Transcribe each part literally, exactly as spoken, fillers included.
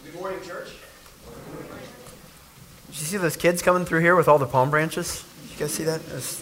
Good morning, church. Did you see those kids coming through here with all the palm branches? Did you guys see that? It's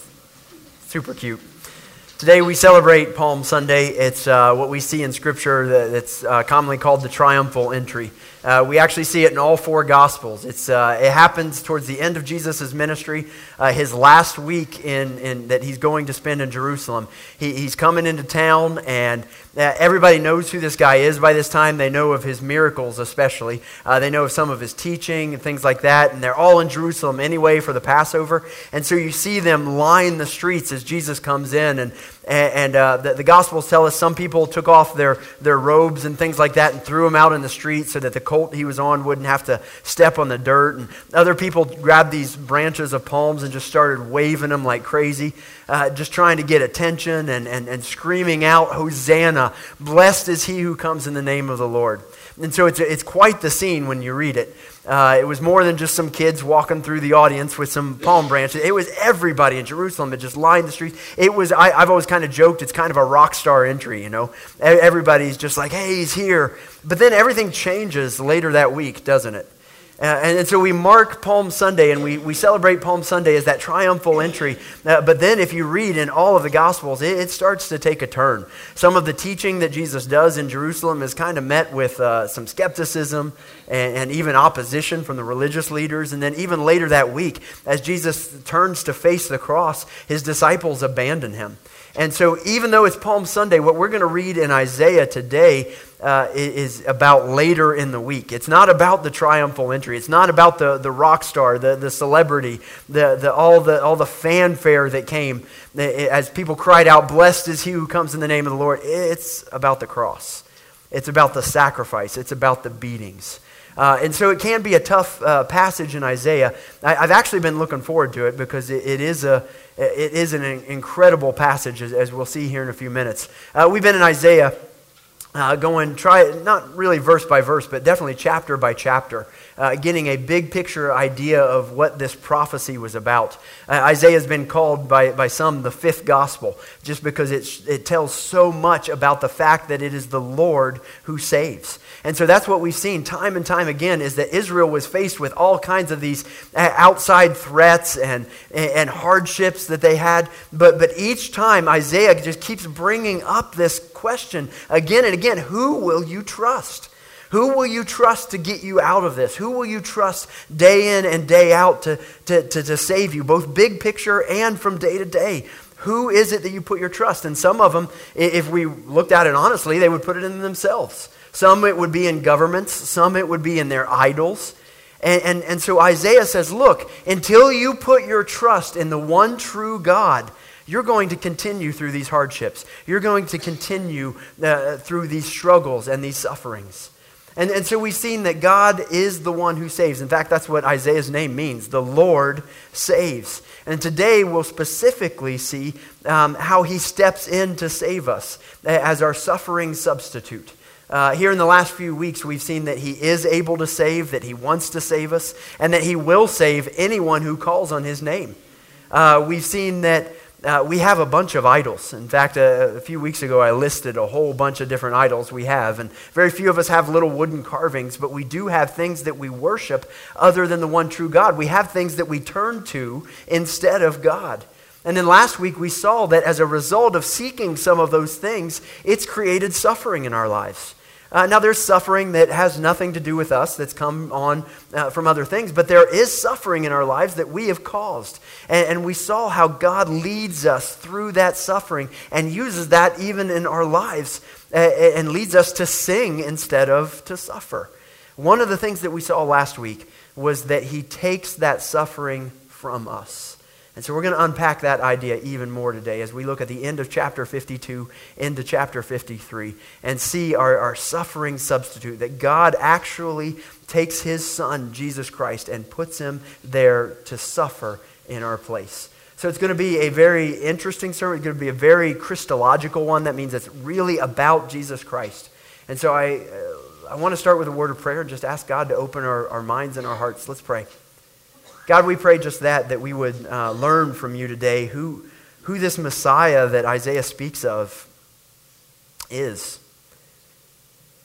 super cute. Today we celebrate Palm Sunday. It's uh, what we see in Scripture that's uh, commonly called the triumphal entry. Uh, we actually see it in all four Gospels. It's uh, it happens towards the end of Jesus' ministry, uh, his last week in, in that he's going to spend in Jerusalem. He, he's coming into town, and uh, everybody knows who this guy is by this time. They know of his miracles especially. Uh, they know of some of his teaching and things like that, and they're all in Jerusalem anyway for the Passover. And so you see them line the streets as Jesus comes in, and And uh, the, the Gospels tell us some people took off their, their robes and things like that and threw them out in the street so that the colt he was on wouldn't have to step on the dirt. And other people grabbed these branches of palms and just started waving them like crazy, uh, just trying to get attention and, and, and screaming out, "Hosanna, blessed is he who comes in the name of the Lord." And so it's, it's quite the scene when you read it. Uh, it was more than just some kids walking through the audience with some palm branches. It was everybody in Jerusalem that just lined the streets. It was, I, I've always kind of joked, it's kind of a rock star entry, you know. Everybody's just like, hey, he's here. But then everything changes later that week, doesn't it? Uh, and, and so we mark Palm Sunday, and we, we celebrate Palm Sunday as that triumphal entry. Uh, but then if you read in all of the Gospels, it, it starts to take a turn. Some of the teaching that Jesus does in Jerusalem is kind of met with uh, some skepticism and, and even opposition from the religious leaders. And then even later that week, as Jesus turns to face the cross, his disciples abandon him. And so even though it's Palm Sunday, what we're going to read in Isaiah today uh, is about later in the week. It's not about the triumphal entry. It's not about the, the rock star, the, the celebrity, the, the, all the all the fanfare that came as people cried out, "Blessed is he who comes in the name of the Lord." It's about the cross. It's about the sacrifice. It's about the beatings. Uh, and so it can be a tough uh, passage in Isaiah. I, I've actually been looking forward to it because it, it is a it is an incredible passage, as, as we'll see here in a few minutes. Uh, we've been in Isaiah uh, going, try not really verse by verse, but definitely chapter by chapter, uh, getting a big picture idea of what this prophecy was about. Uh, Isaiah has been called by, by some the fifth gospel, just because it's, it tells so much about the fact that it is the Lord who saves. And so that's what we've seen time and time again, is that Israel was faced with all kinds of these outside threats and, and hardships that they had. But, but each time Isaiah just keeps bringing up this question again and again: who will you trust? Who will you trust to get you out of this? Who will you trust day in and day out to, to, to, to save you, both big picture and from day to day? Who is it that you put your trust? And some of them, if we looked at it honestly, they would put it in themselves. Some it would be in governments. Some it would be in their idols. And, and, and so Isaiah says, look, until you put your trust in the one true God, you're going to continue through these hardships. You're going to continue uh, through these struggles and these sufferings. And, and so we've seen that God is the one who saves. In fact, that's what Isaiah's name means. The Lord saves. And today we'll specifically see um, how he steps in to save us as our suffering substitute. Uh, here in the last few weeks, we've seen that he is able to save, that he wants to save us, and that he will save anyone who calls on his name. Uh, we've seen that uh, we have a bunch of idols. In fact, a, a few weeks ago, I listed a whole bunch of different idols we have, and very few of us have little wooden carvings, but we do have things that we worship other than the one true God. We have things that we turn to instead of God. And then last week we saw that as a result of seeking some of those things, it's created suffering in our lives. Uh, now there's suffering that has nothing to do with us, that's come on uh, from other things, but there is suffering in our lives that we have caused. And, and we saw how God leads us through that suffering and uses that even in our lives uh, and leads us to sing instead of to suffer. One of the things that we saw last week was that he takes that suffering from us. And so we're going to unpack that idea even more today as we look at the end of chapter fifty-two into chapter fifty-three and see our, our suffering substitute, that God actually takes his son, Jesus Christ, and puts him there to suffer in our place. So it's going to be a very interesting sermon. It's going to be a very Christological one. That means it's really about Jesus Christ. And so I, uh, I want to start with a word of prayer and just ask God to open our, our minds and our hearts. Let's pray. God, we pray just that, that we would uh, learn from you today who, who this Messiah that Isaiah speaks of is.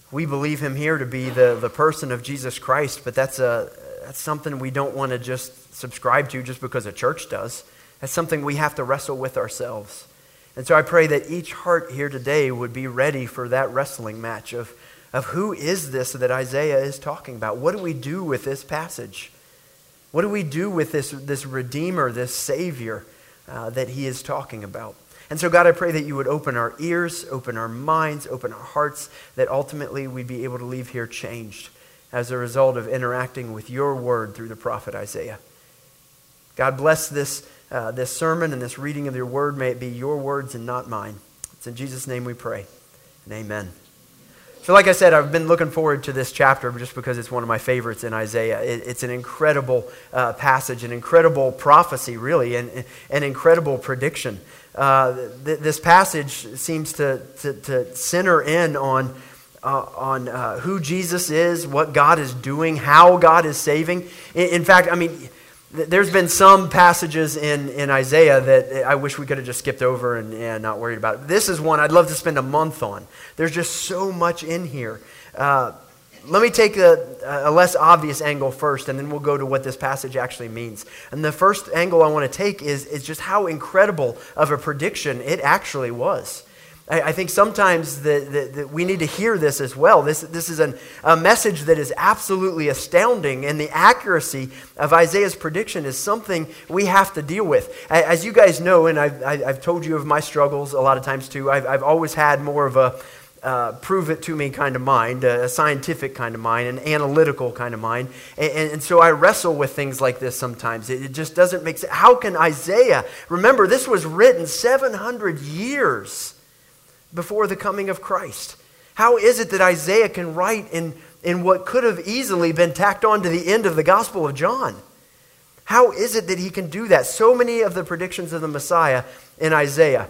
We believe him here to be the, the person of Jesus Christ, but that's a that's something we don't want to just subscribe to just because a church does. That's something we have to wrestle with ourselves. And so I pray that each heart here today would be ready for that wrestling match of, of who is this that Isaiah is talking about? What do we do with this passage? What do we do with this, this Redeemer, this Savior uh, that he is talking about? And so, God, I pray that you would open our ears, open our minds, open our hearts, that ultimately we'd be able to leave here changed as a result of interacting with your word through the prophet Isaiah. God, bless this, uh, this sermon and this reading of your word. May it be your words and not mine. It's in Jesus' name we pray, and amen. So like I said, I've been looking forward to this chapter just because it's one of my favorites in Isaiah. It, it's an incredible uh, passage, an incredible prophecy, really, and an incredible prediction. Uh, th- this passage seems to, to, to center in on, uh, on uh, who Jesus is, what God is doing, how God is saving. In, in fact, I mean, th- there's been some passages in, in Isaiah that I wish we could have just skipped over and, and not worried about it. This is one I'd love to spend a month on. There's just so much in here. Uh, let me take a, a less obvious angle first, and then we'll go to what this passage actually means. And the first angle I want to take is, is just how incredible of a prediction it actually was. I, I think sometimes that, that, that we need to hear this as well. This, this is an, a message that is absolutely astounding, and the accuracy of Isaiah's prediction is something we have to deal with. As you guys know, and I've, I've told you of my struggles a lot of times too, I've, I've always had more of a Uh, prove it to me kind of mind, a scientific kind of mind, an analytical kind of mind. And, and, and so I wrestle with things like this sometimes. It, it just doesn't make sense. How can Isaiah, remember this was written seven hundred years before the coming of Christ. How is it that Isaiah can write in, in what could have easily been tacked on to the end of the Gospel of John? How is it that he can do that? So many of the predictions of the Messiah in Isaiah,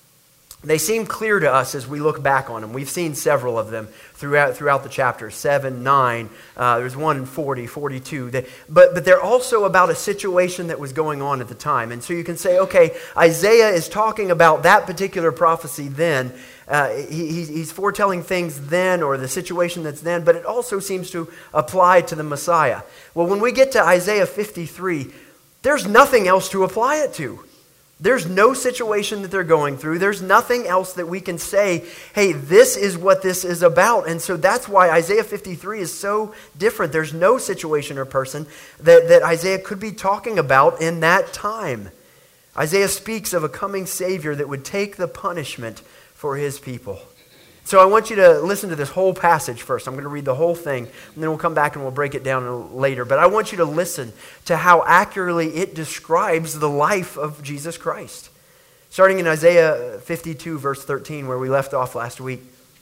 they seem clear to us as we look back on them. We've seen several of them throughout throughout the chapters, seven, nine, uh, there's one in forty, forty-two. They, but, but they're also about a situation that was going on at the time. And so you can say, okay, Isaiah is talking about that particular prophecy then. Uh, he, he's foretelling things then, or the situation that's then, but it also seems to apply to the Messiah. Well, when we get to Isaiah fifty-three, there's nothing else to apply it to. There's no situation that they're going through. There's nothing else that we can say, hey, this is what this is about. And so that's why Isaiah fifty-three is so different. There's no situation or person that, that Isaiah could be talking about in that time. Isaiah speaks of a coming Savior that would take the punishment for his people. So I want you to listen to this whole passage first. I'm going to read the whole thing, and then we'll come back and we'll break it down later. But I want you to listen to how accurately it describes the life of Jesus Christ. Starting in Isaiah fifty-two, verse thirteen, where we left off last week.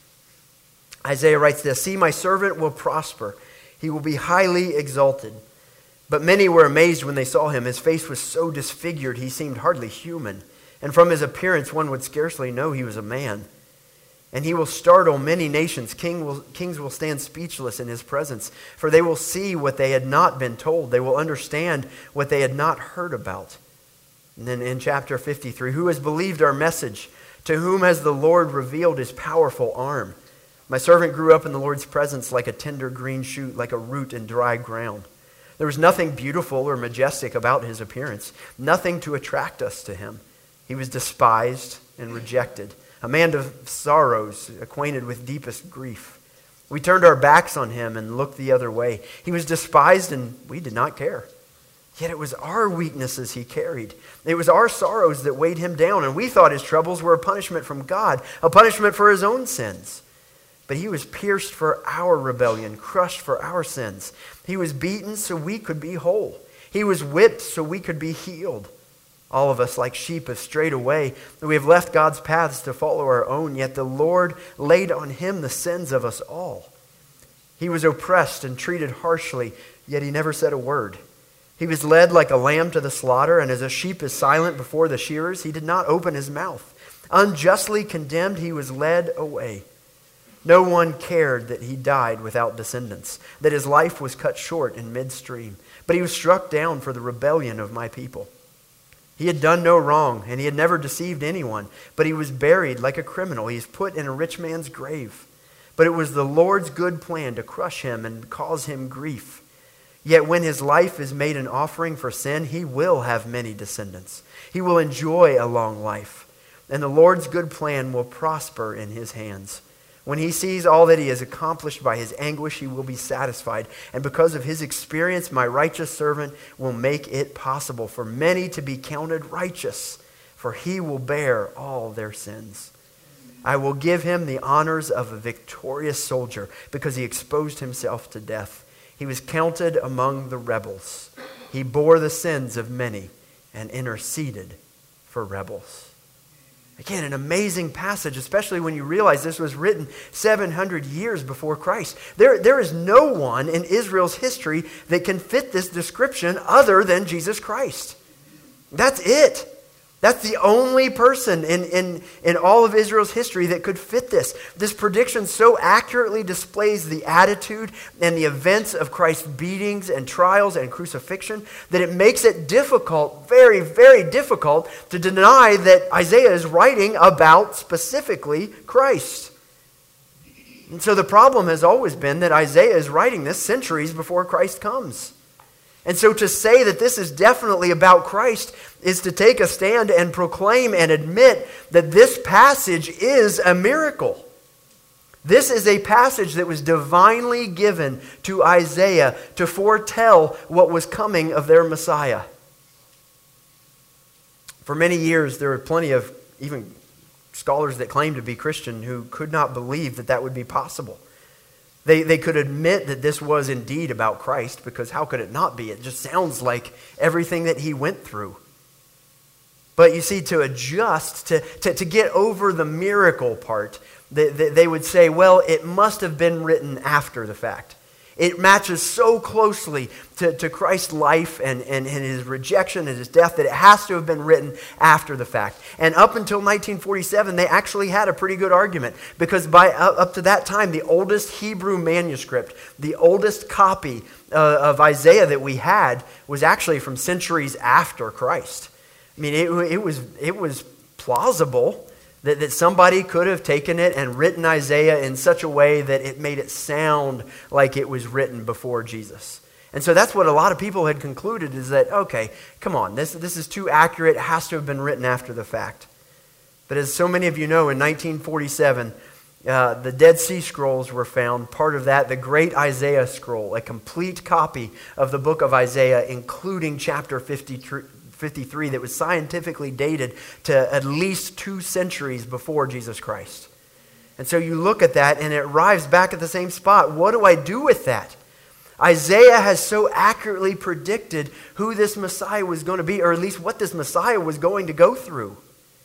Isaiah writes this, "See, my servant will prosper. He will be highly exalted. But many were amazed when they saw him. His face was so disfigured, he seemed hardly human. And from his appearance, one would scarcely know he was a man. And he will startle many nations. King will, kings will stand speechless in his presence, for they will see what they had not been told. They will understand what they had not heard about." And then in chapter fifty-three, "Who has believed our message? To whom has the Lord revealed his powerful arm? My servant grew up in the Lord's presence like a tender green shoot, like a root in dry ground. There was nothing beautiful or majestic about his appearance, nothing to attract us to him. He was despised and rejected, a man of sorrows, acquainted with deepest grief. We turned our backs on him and looked the other way. He was despised and we did not care. Yet it was our weaknesses he carried. It was our sorrows that weighed him down, and we thought his troubles were a punishment from God, a punishment for his own sins. But he was pierced for our rebellion, crushed for our sins. He was beaten so we could be whole. He was whipped so we could be healed. All of us, like sheep, have strayed away. We have left God's paths to follow our own, yet the Lord laid on him the sins of us all. He was oppressed and treated harshly, yet he never said a word. He was led like a lamb to the slaughter, and as a sheep is silent before the shearers, he did not open his mouth. Unjustly condemned, he was led away. No one cared that he died without descendants, that his life was cut short in midstream. But he was struck down for the rebellion of my people. He had done no wrong, and he had never deceived anyone, but he was buried like a criminal. He is put in a rich man's grave. But it was the Lord's good plan to crush him and cause him grief. Yet when his life is made an offering for sin, he will have many descendants. He will enjoy a long life, and the Lord's good plan will prosper in his hands. When he sees all that he has accomplished by his anguish, he will be satisfied. And because of his experience, my righteous servant will make it possible for many to be counted righteous, for he will bear all their sins. I will give him the honors of a victorious soldier because he exposed himself to death. He was counted among the rebels. He bore the sins of many and interceded for rebels. Again, an amazing passage, especially when you realize this was written seven hundred years before Christ. There, there is no one in Israel's history that can fit this description other than Jesus Christ. That's it. That's the only person in, in, in all of Israel's history that could fit this. This prediction so accurately displays the attitude and the events of Christ's beatings and trials and crucifixion that it makes it difficult, very, very difficult, to deny that Isaiah is writing about specifically Christ. And so the problem has always been that Isaiah is writing this centuries before Christ comes. And so to say that this is definitely about Christ is to take a stand and proclaim and admit that this passage is a miracle. This is a passage that was divinely given to Isaiah to foretell what was coming of their Messiah. For many years, there were plenty of even scholars that claimed to be Christian who could not believe that that would be possible. They, they could admit that this was indeed about Christ, because how could it not be? It just sounds like everything that he went through. But you see, to adjust, to, to, to get over the miracle part, they, they, they would say, well, it must have been written after the fact. It matches so closely to, to Christ's life and, and, and his rejection and his death that it has to have been written after the fact. And up until nineteen forty-seven, they actually had a pretty good argument, because by up to that time, the oldest Hebrew manuscript, the oldest copy uh, of Isaiah that we had was actually from centuries after Christ. I mean, it, it was it was plausible that, that somebody could have taken it and written Isaiah in such a way that it made it sound like it was written before Jesus. And so that's what a lot of people had concluded, is that, okay, come on, this, this is too accurate. It has to have been written after the fact. But as so many of you know, in nineteen forty-seven, uh, the Dead Sea Scrolls were found. Part of that, the Great Isaiah Scroll, a complete copy of the book of Isaiah, including chapter fifty-three, that was scientifically dated to at least two centuries before Jesus Christ. And so you look at that and it arrives back at the same spot. What do I do with that? Isaiah has so accurately predicted who this Messiah was going to be, or at least what this Messiah was going to go through.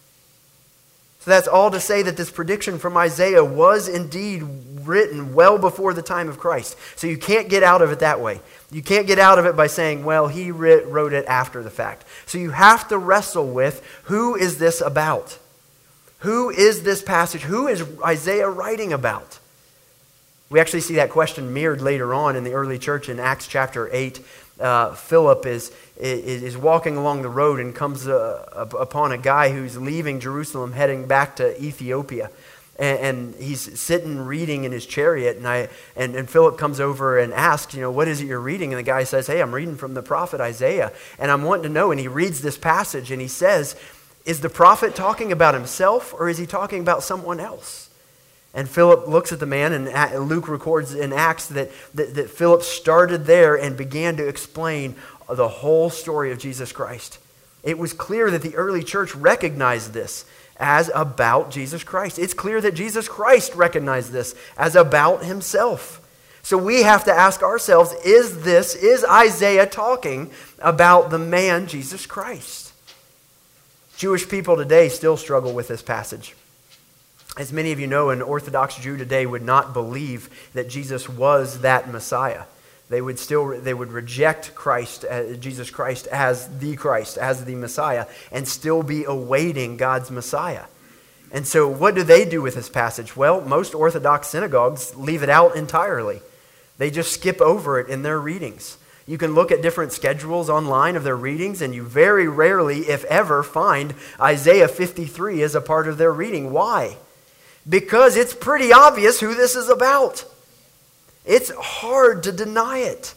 So that's all to say that this prediction from Isaiah was indeed written well before the time of Christ. So you can't get out of it that way. You can't get out of it by saying, well, he wrote it after the fact. So you have to wrestle with, who is this about? Who is this passage? Who is Isaiah writing about? We actually see that question mirrored later on in the early church in Acts chapter eight. Uh, Philip is, is is walking along the road and comes uh, upon a guy who's leaving Jerusalem, heading back to Ethiopia. And, and he's sitting reading in his chariot, and I and, and Philip comes over and asks, you know, what is it you're reading? And the guy says, hey, I'm reading from the prophet Isaiah, and I'm wanting to know. And he reads this passage, and he says, is the prophet talking about himself, or is he talking about someone else? And Philip looks at the man, and Luke records in Acts that, that, that Philip started there and began to explain the whole story of Jesus Christ. It was clear that the early church recognized this as about Jesus Christ. It's clear that Jesus Christ recognized this as about himself. So we have to ask ourselves, is this, is Isaiah talking about the man Jesus Christ? Jewish people today still struggle with this passage. As many of you know, an Orthodox Jew today would not believe that Jesus was that Messiah. They would still they would reject Christ, uh, Jesus Christ, as the Christ, as the Messiah, and still be awaiting God's Messiah. And so what do they do with this passage? Well, most Orthodox synagogues leave it out entirely. They just skip over it in their readings. You can look at different schedules online of their readings, and you very rarely, if ever, find Isaiah fifty-three as a part of their reading. Why? because it's pretty obvious who this is about. It's hard to deny it.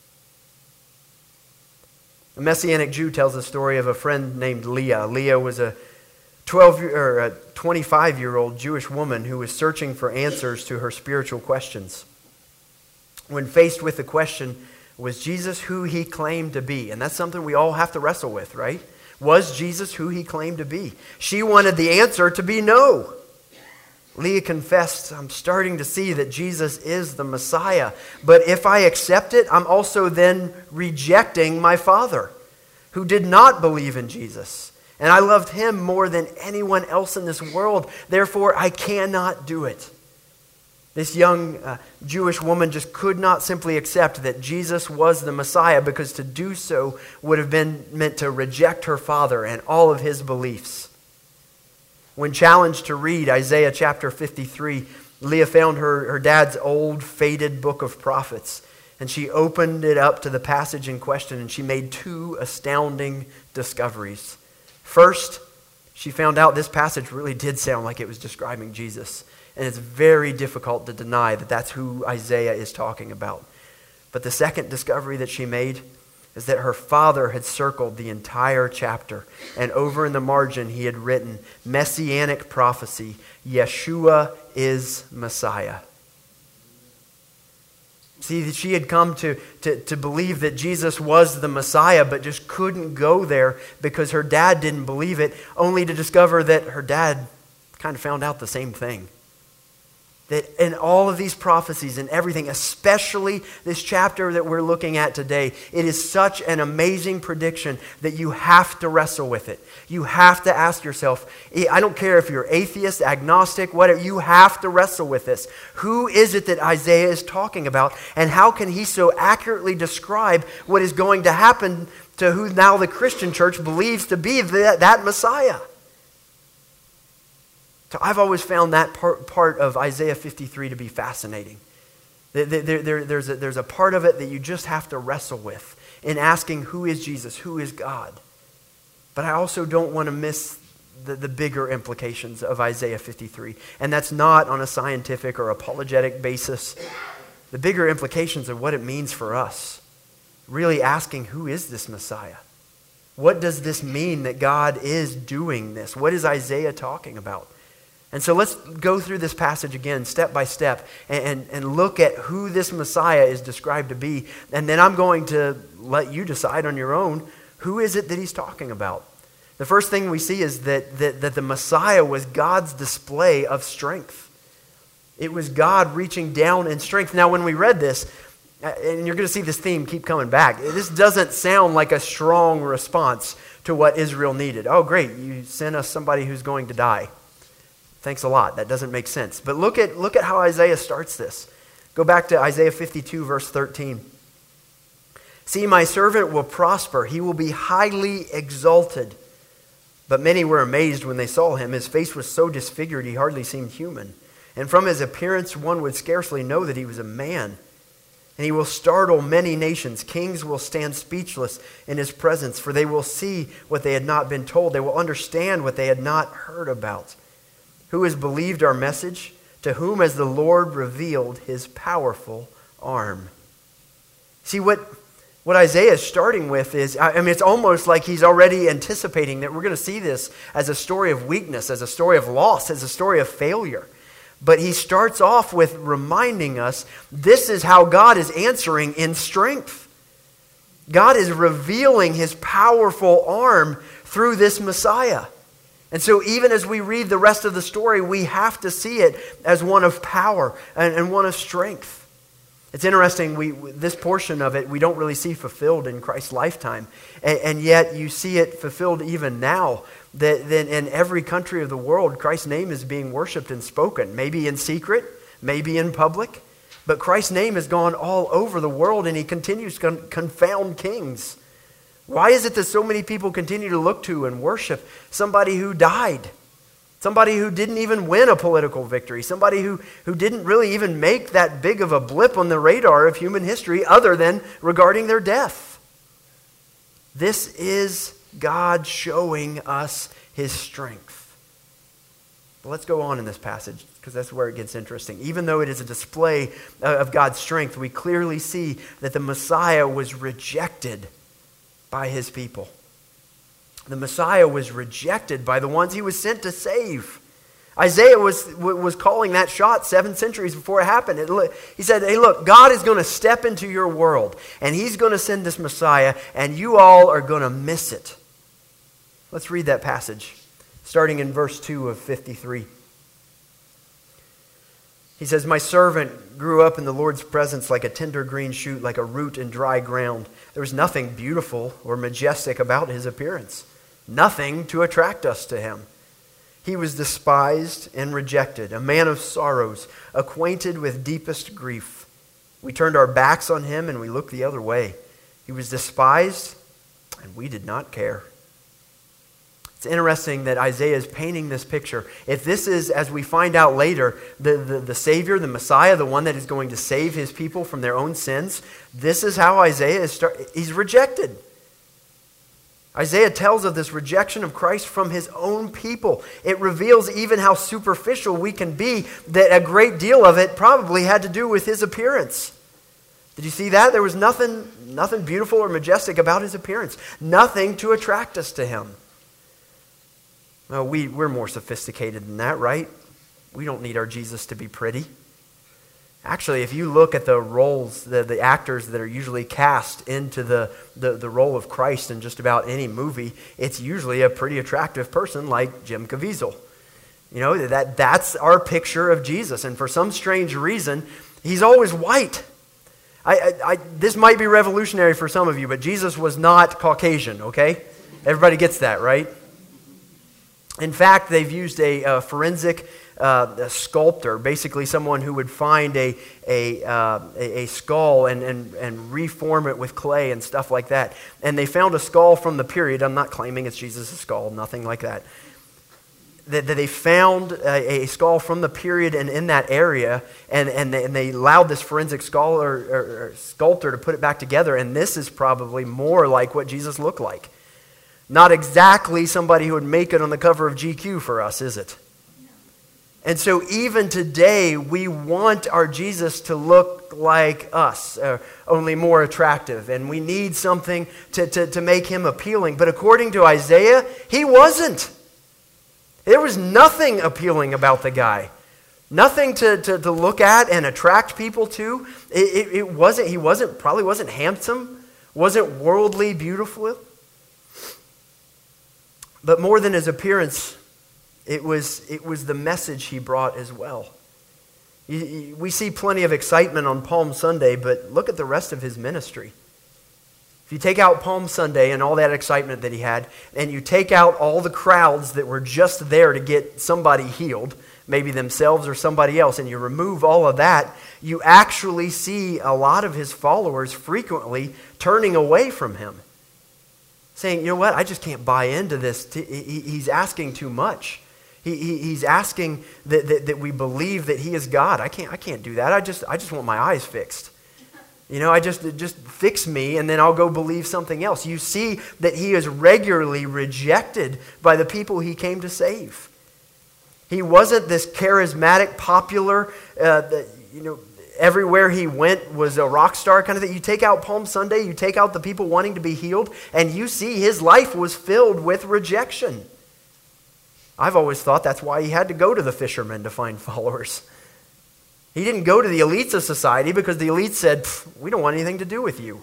A Messianic Jew tells the story of a friend named Leah. Leah was a twelve or a twenty-five-year-old Jewish woman who was searching for answers to her spiritual questions. When faced with the question, was Jesus who he claimed to be? And that's something we all have to wrestle with, right? Was Jesus who he claimed to be? She wanted the answer to be no. Leah confessed, I'm starting to see that Jesus is the Messiah. But if I accept it, I'm also then rejecting my father, who did not believe in Jesus. And I loved him more than anyone else in this world. Therefore, I cannot do it. This young uh, Jewish woman just could not simply accept that Jesus was the Messiah, because to do so would have been meant to reject her father and all of his beliefs. When challenged to read Isaiah chapter fifty-three, Leah found her, her dad's old, faded book of prophets. And she opened it up to the passage in question, and she made two astounding discoveries. First, she found out this passage really did sound like it was describing Jesus. And it's very difficult to deny that that's who Isaiah is talking about. But the second discovery that she made is that her father had circled the entire chapter. And over in the margin, he had written, Messianic prophecy, Yeshua is Messiah. See, she had come to, to, to believe that Jesus was the Messiah, but just couldn't go there because her dad didn't believe it, only to discover that her dad kind of found out the same thing. That in all of these prophecies and everything, especially this chapter that we're looking at today, it is such an amazing prediction that you have to wrestle with it. You have to ask yourself, I don't care if you're atheist, agnostic, whatever, you have to wrestle with this. Who is it that Isaiah is talking about? And how can he so accurately describe what is going to happen to who now the Christian church believes to be that, that Messiah? So I've always found that part, part of Isaiah fifty-three to be fascinating. There, there, there, there's, a, there's a part of it that you just have to wrestle with in asking, who is Jesus? Who is God? But I also don't want to miss the, the bigger implications of Isaiah fifty-three. And that's not on a scientific or apologetic basis. The bigger implications of what it means for us. Really asking, who is this Messiah? What does this mean that God is doing this? What is Isaiah talking about? And so let's go through this passage again, step by step, and, and, and look at who this Messiah is described to be. And then I'm going to let you decide on your own, who is it that he's talking about? The first thing we see is that, that, that the Messiah was God's display of strength. It was God reaching down in strength. Now, when we read this, and you're going to see this theme keep coming back, this doesn't sound like a strong response to what Israel needed. Oh, great, you sent us somebody who's going to die. Thanks a lot. That doesn't make sense. But look at, look at how Isaiah starts this. Go back to Isaiah fifty-two, verse thirteen. See, my servant will prosper. He will be highly exalted. But many were amazed when they saw him. His face was so disfigured he hardly seemed human. And from his appearance one would scarcely know that he was a man. And he will startle many nations. Kings will stand speechless in his presence, for they will see what they had not been told. They will understand what they had not heard about. Who has believed our message? To whom has the Lord revealed his powerful arm? See, what, what Isaiah is starting with is, I mean, it's almost like he's already anticipating that we're going to see this as a story of weakness, as a story of loss, as a story of failure. But he starts off with reminding us this is how God is answering in strength. God is revealing his powerful arm through this Messiah. And so even as we read the rest of the story, we have to see it as one of power and, and one of strength. It's interesting, we this portion of it we don't really see fulfilled in Christ's lifetime. And, and yet you see it fulfilled even now, that, that in every country of the world, Christ's name is being worshipped and spoken. Maybe in secret, maybe in public. But Christ's name has gone all over the world, and he continues to confound kings. Why is it that so many people continue to look to and worship somebody who died? Somebody who didn't even win a political victory. Somebody who, who didn't really even make that big of a blip on the radar of human history other than regarding their death. This is God showing us his strength. But let's go on in this passage, because that's where it gets interesting. Even though it is a display of God's strength, we clearly see that the Messiah was rejected by his people. The Messiah was rejected by the ones he was sent to save. Isaiah was, was calling that shot seven centuries before it happened. It, he said, hey, look, God is going to step into your world, and he's going to send this Messiah, and you all are going to miss it. Let's read that passage, starting in verse two of fifty-three. He says, my servant grew up in the Lord's presence like a tender green shoot, like a root in dry ground. There was nothing beautiful or majestic about his appearance, nothing to attract us to him. He was despised and rejected, a man of sorrows, acquainted with deepest grief. We turned our backs on him and we looked the other way. He was despised and we did not care. It's interesting that Isaiah is painting this picture. If this is, as we find out later, the, the, the Savior, the Messiah, the one that is going to save his people from their own sins, this is how Isaiah is start, he's rejected. Isaiah tells of this rejection of Christ from his own people. It reveals even how superficial we can be, that a great deal of it probably had to do with his appearance. Did you see that? There was nothing, nothing beautiful or majestic about his appearance. Nothing to attract us to him. Well, we, we're more sophisticated than that, right? We don't need our Jesus to be pretty. Actually, if you look at the roles, the, the actors that are usually cast into the, the, the role of Christ in just about any movie, it's usually a pretty attractive person like Jim Caviezel. You know, that that's our picture of Jesus. And for some strange reason, he's always white. I, I, I this might be revolutionary for some of you, but Jesus was not Caucasian, okay? Everybody gets that, right? In fact, they've used a, a forensic uh, a sculptor, basically someone who would find a a, uh, a, a skull and, and, and reform it with clay and stuff like that. And they found a skull from the period. I'm not claiming it's Jesus' skull, nothing like that. That, that they found a, a skull from the period and in that area, and, and, they, and they allowed this forensic scholar or, or sculptor to put it back together. And this is probably more like what Jesus looked like. Not exactly somebody who would make it on the cover of G Q for us, is it? And so even today, we want our Jesus to look like us, uh, only more attractive. And we need something to, to, to make him appealing. But according to Isaiah, he wasn't. There was nothing appealing about the guy. Nothing to, to, to look at and attract people to. It, it, it wasn't, he wasn't, probably wasn't handsome, wasn't worldly beautiful. But more than his appearance, it was it was the message he brought as well. We see plenty of excitement on Palm Sunday, but look at the rest of his ministry. If you take out Palm Sunday and all that excitement that he had, and you take out all the crowds that were just there to get somebody healed, maybe themselves or somebody else, and you remove all of that, you actually see a lot of his followers frequently turning away from him. Saying, you know what, I just can't buy into this. He's asking too much. He, he, he's asking that, that, that we believe that he is God. I can't I can't do that. I just I just want my eyes fixed. You know, I just just fix me and then I'll go believe something else. You see that he is regularly rejected by the people he came to save. He wasn't this charismatic, popular, uh, you know, everywhere he went was a rock star kind of thing. You take out Palm Sunday, you take out the people wanting to be healed, and you see his life was filled with rejection. I've always thought that's why he had to go to the fishermen to find followers. He didn't go to the elites of society because the elites said, we don't want anything to do with you.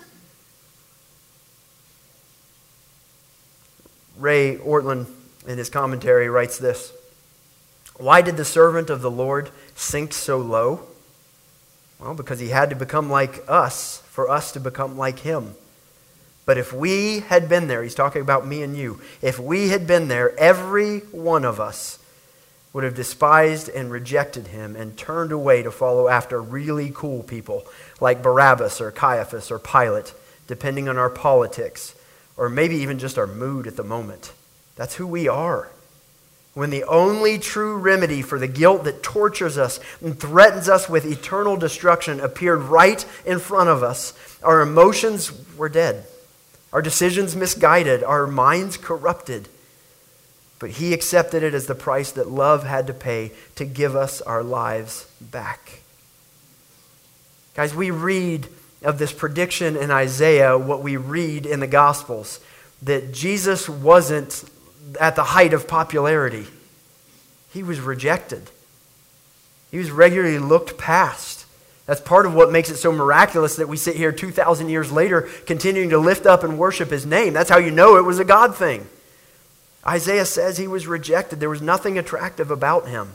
Ray Ortlund, in his commentary, writes this: why did the servant of the Lord sink so low? Well, because he had to become like us for us to become like him. But if we had been there, he's talking about me and you, if we had been there, every one of us would have despised and rejected him and turned away to follow after really cool people like Barabbas or Caiaphas or Pilate, depending on our politics, or maybe even just our mood at the moment. That's who we are. When the only true remedy for the guilt that tortures us and threatens us with eternal destruction appeared right in front of us, our emotions were dead, our decisions misguided, our minds corrupted. but he accepted it as the price that love had to pay to give us our lives back. Guys, we read of this prediction in Isaiah, what we read in the Gospels, that Jesus wasn't at the height of popularity. He was rejected. He was regularly looked past. That's part of what makes it so miraculous that we sit here two thousand years later continuing to lift up and worship his name. That's how you know it was a God thing. Isaiah says he was rejected. There was nothing attractive about him.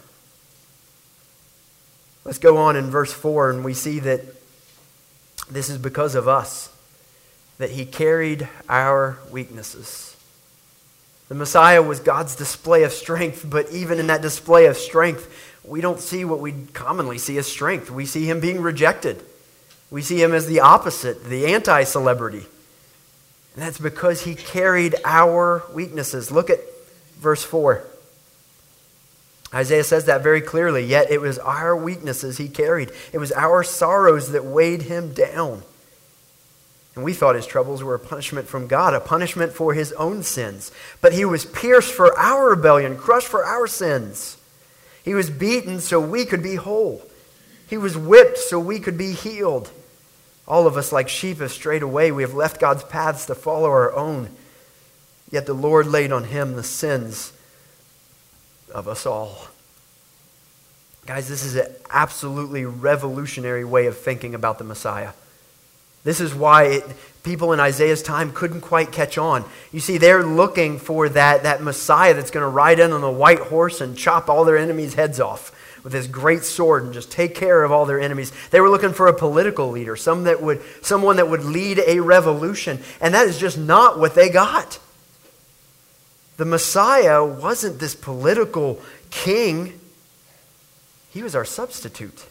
Let's go on in verse four, and we see that this is because of us, that he carried our weaknesses. The Messiah was God's display of strength, but even in that display of strength, we don't see what we commonly see as strength. We see him being rejected. We see him as the opposite, the anti-celebrity. And that's because he carried our weaknesses. Look at verse four. Isaiah says that very clearly. Yet it was our weaknesses he carried. It was our sorrows that weighed him down. And we thought his troubles were a punishment from God, a punishment for his own sins. But he was pierced for our rebellion, crushed for our sins. He was beaten so we could be whole. He was whipped so we could be healed. All of us, like sheep, have strayed away. We have left God's paths to follow our own. Yet the Lord laid on him the sins of us all. Guys, this is an absolutely revolutionary way of thinking about the Messiah. This is why it, people in Isaiah's time couldn't quite catch on. You see, they're looking for that, that Messiah that's going to ride in on a white horse and chop all their enemies' heads off with his great sword and just take care of all their enemies. They were looking for a political leader, some that would, someone that would lead a revolution. And that is just not what they got. The Messiah wasn't this political king. He was our substitute.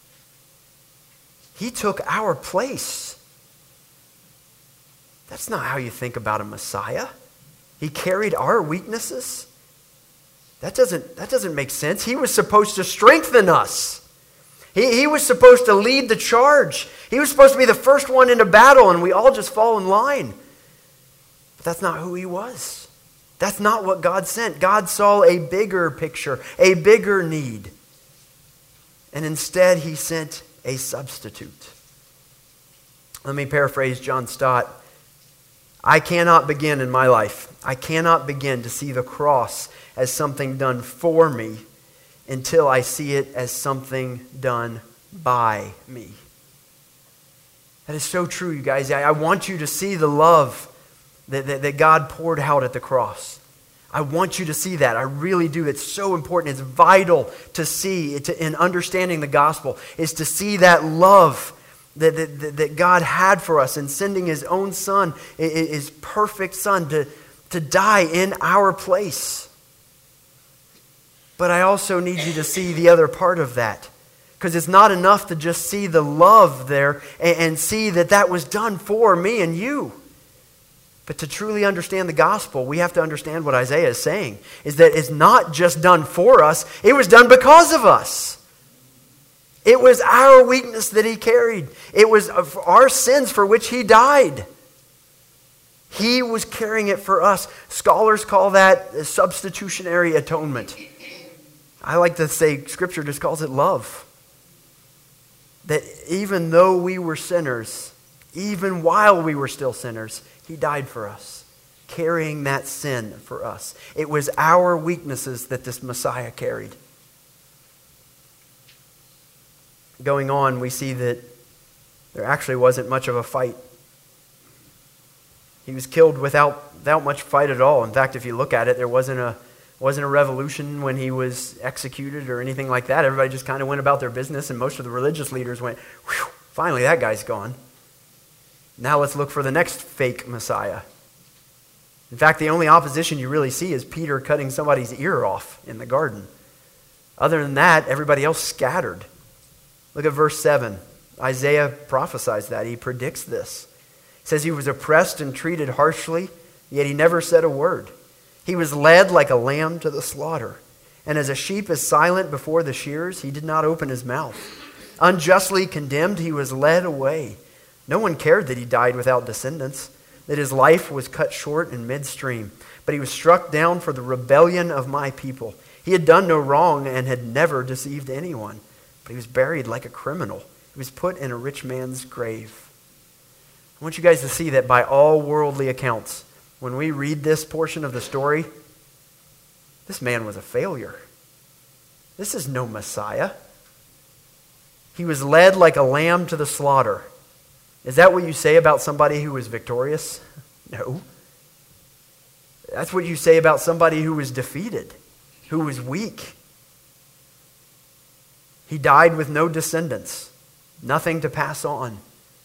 He took our place. That's not how you think about a Messiah. He carried our weaknesses. That doesn't, that doesn't make sense. He was supposed to strengthen us. He, he was supposed to lead the charge. He was supposed to be the first one into battle, and we all just fall in line. But that's not who he was. That's not what God sent. God saw a bigger picture, a bigger need. And instead, he sent a substitute. Let me paraphrase John Stott. I cannot begin in my life, I cannot begin to see the cross as something done for me until I see it as something done by me. That is so true, you guys. I, I want you to see the love that, that, that God poured out at the cross. I want you to see that. I really do. It's so important. It's vital to see, to, in understanding the gospel, is to see that love That, that, that God had for us in sending his own son, his perfect son, to, to die in our place. But I also need you to see the other part of that. Because it's not enough to just see the love there and, and see that that was done for me and you. But to truly understand the gospel, we have to understand what Isaiah is saying. Is that it's not just done for us, it was done because of us. It was our weakness that he carried. It was our sins for which he died. He was carrying it for us. Scholars call that substitutionary atonement. I like to say Scripture just calls it love. That even though we were sinners, even while we were still sinners, he died for us, carrying that sin for us. It was our weaknesses that this Messiah carried. Going on, we see that there actually wasn't much of a fight. He was killed without, without much fight at all. In fact, if you look at it, there wasn't a, wasn't a revolution when he was executed or anything like that. Everybody just kind of went about their business, and most of the religious leaders went, whew, finally that guy's gone. Now let's look for the next fake Messiah. In fact, the only opposition you really see is Peter cutting somebody's ear off in the garden. Other than that, everybody else scattered. Look at verse seven. Isaiah prophesies that. He predicts this. He says he was oppressed and treated harshly, yet he never said a word. He was led like a lamb to the slaughter. And as a sheep is silent before the shearers, he did not open his mouth. Unjustly condemned, he was led away. No one cared that he died without descendants. that his life was cut short in midstream, but he was struck down for the rebellion of my people. He had done no wrong and had never deceived anyone, but he was buried like a criminal. He was put in a rich man's grave. I want you guys to see that by all worldly accounts, when we read this portion of the story, this man was a failure. This is no Messiah. He was led like a lamb to the slaughter. Is that what you say about somebody who was victorious? No. That's what you say about somebody who was defeated, who was weak. He died with no descendants. Nothing to pass on.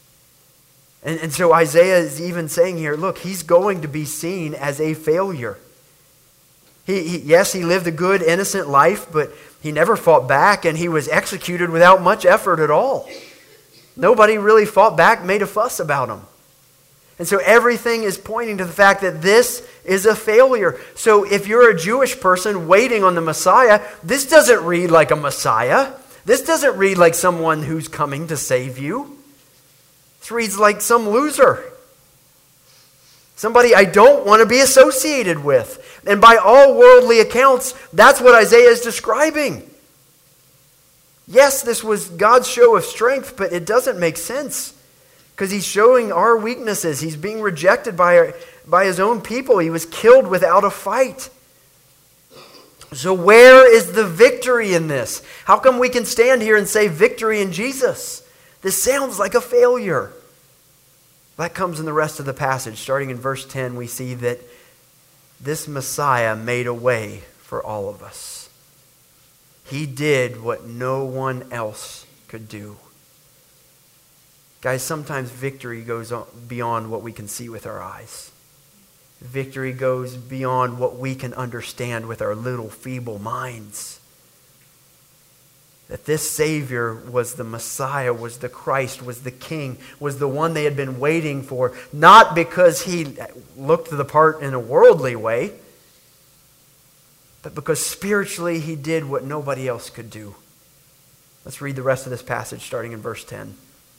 And, and so Isaiah is even saying here, look, he's going to be seen as a failure. He, he, yes, he lived a good, innocent life, but he never fought back, and he was executed without much effort at all. Nobody really fought back, made a fuss about him. And so everything is pointing to the fact that this is a failure. So if you're a Jewish person waiting on the Messiah, this doesn't read like a Messiah. This doesn't read like someone who's coming to save you. This reads like some loser. Somebody I don't want to be associated with. And by all worldly accounts, that's what Isaiah is describing. Yes, this was God's show of strength, but it doesn't make sense. Because he's showing our weaknesses. He's being rejected by, our, by his own people. He was killed without a fight. So where is the victory in this? How come we can stand here and say victory in Jesus? This sounds like a failure. That comes in the rest of the passage. Starting in verse ten, we see that this Messiah made a way for all of us. He did what no one else could do. Guys, sometimes victory goes beyond what we can see with our eyes. Victory goes beyond what we can understand with our little feeble minds. That this Savior was the Messiah, was the Christ, was the King, was the one they had been waiting for, not because he looked the part in a worldly way, but because spiritually he did what nobody else could do. Let's read the rest of this passage starting in verse ten.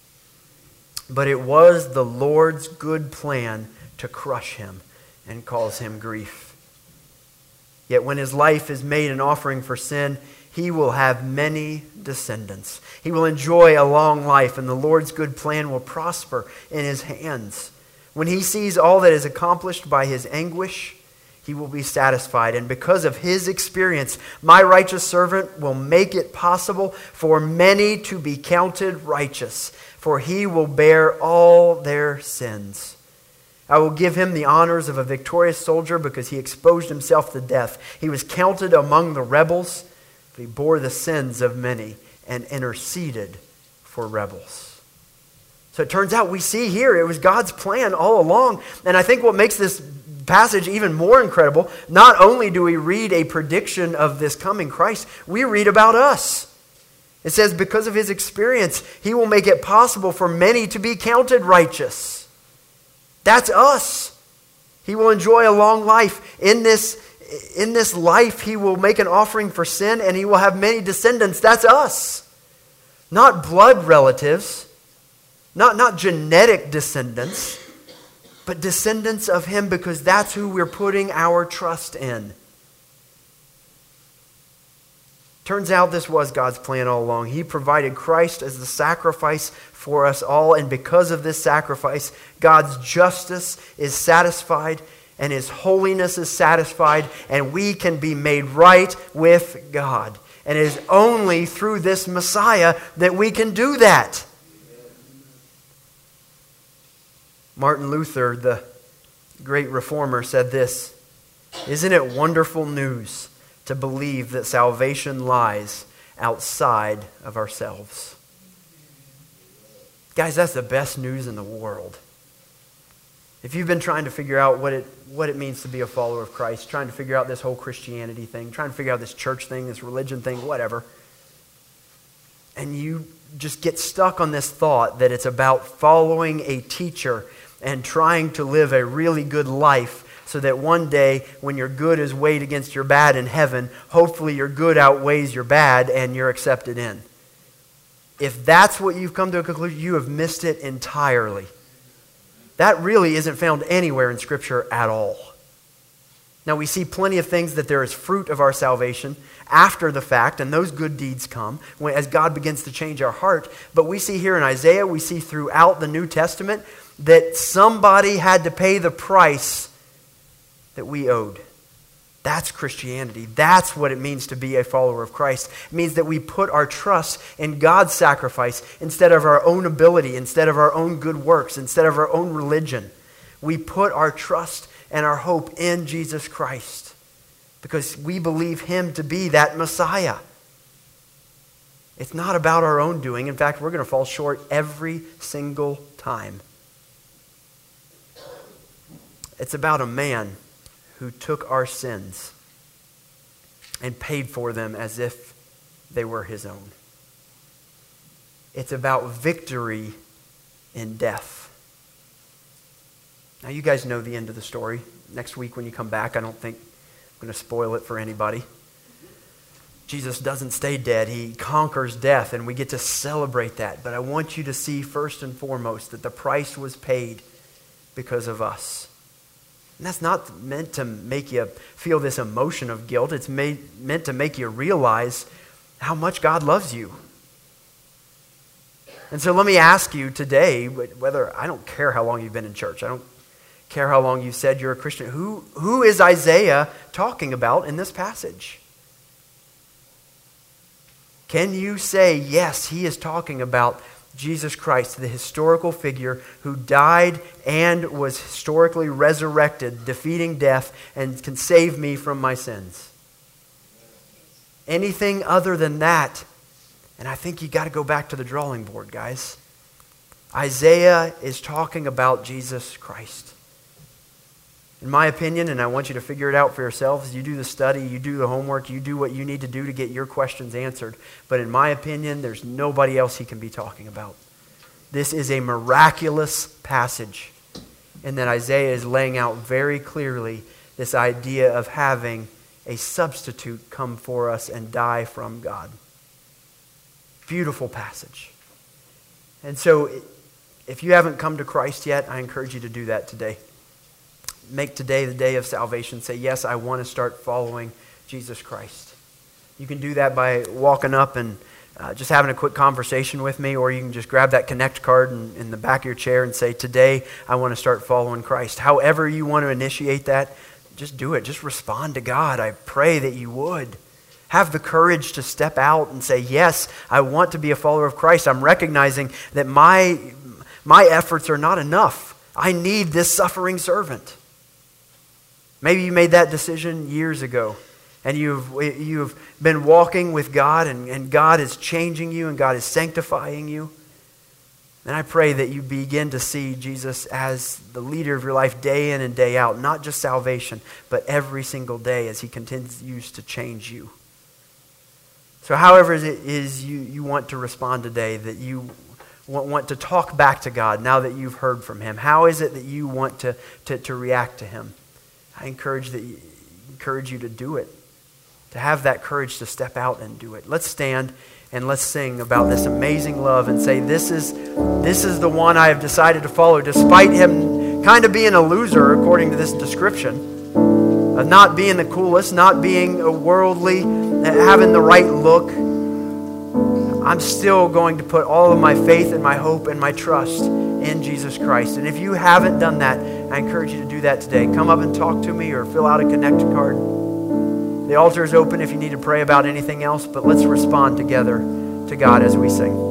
But it was the Lord's good plan to crush him and cause him grief. Yet when his life is made an offering for sin, he will have many descendants. He will enjoy a long life, and the Lord's good plan will prosper in his hands. When he sees all that is accomplished by his anguish, he will be satisfied. And because of his experience, my righteous servant will make it possible for many to be counted righteous, for he will bear all their sins. I will give him the honors of a victorious soldier because he exposed himself to death. He was counted among the rebels, but he bore the sins of many and interceded for rebels. So it turns out we see here it was God's plan all along. And I think what makes this passage even more incredible, not only do we read a prediction of this coming Christ, we read about us. It says, because of his experience, he will make it possible for many to be counted righteous. That's us. He will enjoy a long life. In this, in this life, he will make an offering for sin, and he will have many descendants. That's us. Not blood relatives, not, not genetic descendants, but descendants of him, because that's who we're putting our trust in. Turns out this was God's plan all along. He provided Christ as the sacrifice for us all, and because of this sacrifice, God's justice is satisfied and his holiness is satisfied, and we can be made right with God. And it is only through this Messiah that we can do that. Martin Luther, the great reformer, said this, "Isn't it wonderful news to believe that salvation lies outside of ourselves?" Guys, that's the best news in the world. If you've been trying to figure out what it what it means to be a follower of Christ, trying to figure out this whole Christianity thing, trying to figure out this church thing, this religion thing, whatever, and you just get stuck on this thought that it's about following a teacher and trying to live a really good life so that one day when your good is weighed against your bad in heaven, hopefully your good outweighs your bad and you're accepted in. If that's what you've come to a conclusion, you have missed it entirely. That really isn't found anywhere in Scripture at all. Now, we see plenty of things that there is fruit of our salvation after the fact, and those good deeds come when, as God begins to change our heart. But we see here in Isaiah, we see throughout the New Testament, that somebody had to pay the price that we owed. That's Christianity. That's what it means to be a follower of Christ. It means that we put our trust in God's sacrifice instead of our own ability, instead of our own good works, instead of our own religion. We put our trust and our hope in Jesus Christ because we believe Him to be that Messiah. It's not about our own doing. In fact, we're going to fall short every single time. It's about a man who took our sins and paid for them as if they were His own. It's about victory in death. Now, you guys know the end of the story. Next week when you come back, I don't think I'm going to spoil it for anybody. Jesus doesn't stay dead. He conquers death, and we get to celebrate that. But I want you to see first and foremost that the price was paid because of us. And that's not meant to make you feel this emotion of guilt. It's made, meant to make you realize how much God loves you. And so let me ask you today, whether, I don't care how long you've been in church. I don't care how long you've said you're a Christian. Who, who is Isaiah talking about in this passage? Can you say, yes, he is talking about Jesus Christ, the historical figure who died and was historically resurrected, defeating death, and can save me from my sins? Anything other than that, and I think you got to go back to the drawing board, guys. Isaiah is talking about Jesus Christ. In my opinion, and I want you to figure it out for yourselves, you do the study, you do the homework, you do what you need to do to get your questions answered. But in my opinion, there's nobody else he can be talking about. This is a miraculous passage. And then Isaiah is laying out very clearly this idea of having a substitute come for us and die from God. Beautiful passage. And so, if you haven't come to Christ yet, I encourage you to do that today. Make today the day of salvation. Say, yes, I want to start following Jesus Christ. You can do that by walking up and uh, just having a quick conversation with me, or you can just grab that Connect card in, in the back of your chair and say, today I want to start following Christ. However you want to initiate that, just do it. Just respond to God. I pray that you would. Have the courage to step out and say, yes, I want to be a follower of Christ. I'm recognizing that my, my efforts are not enough. I need this suffering servant. Maybe you made that decision years ago, and you've, you've been walking with God, and, and God is changing you, and God is sanctifying you. And I pray that you begin to see Jesus as the leader of your life day in and day out, not just salvation, but every single day as He continues to change you. So however it is you, you want to respond today, that you want, want to talk back to God now that you've heard from Him, how is it that you want to, to, to react to Him? I encourage that you, encourage you to do it, to have that courage to step out and do it. Let's stand and let's sing about this amazing love and say, this is, this is the one I have decided to follow, despite him kind of being a loser, according to this description, of not being the coolest, not being a worldly, having the right look. I'm still going to put all of my faith and my hope and my trust in Jesus Christ. And if you haven't done that, I encourage you to do that today. Come up and talk to me or fill out a Connect card. The altar is open if you need to pray about anything else, but let's respond together to God as we sing.